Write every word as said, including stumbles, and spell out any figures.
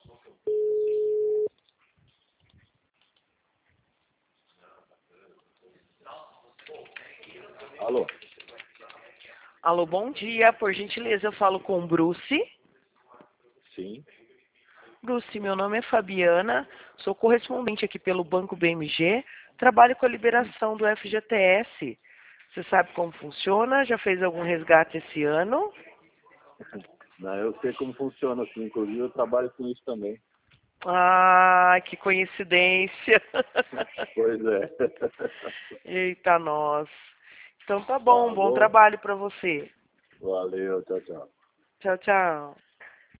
Alô? Alô, bom dia. Por gentileza, eu falo com o Bruce. Sim. Bruce, meu nome é Fabiana, sou correspondente aqui pelo Banco B M G, trabalho com a liberação do F G T S. Você sabe como funciona? Já fez algum resgate esse ano? Não, eu sei como funciona, assim. Inclusive, eu trabalho com isso também. Ah, que coincidência. Pois é. Eita, nós. Então tá bom, Tá bom bom? trabalho para você. Valeu, tchau, tchau. Tchau, tchau.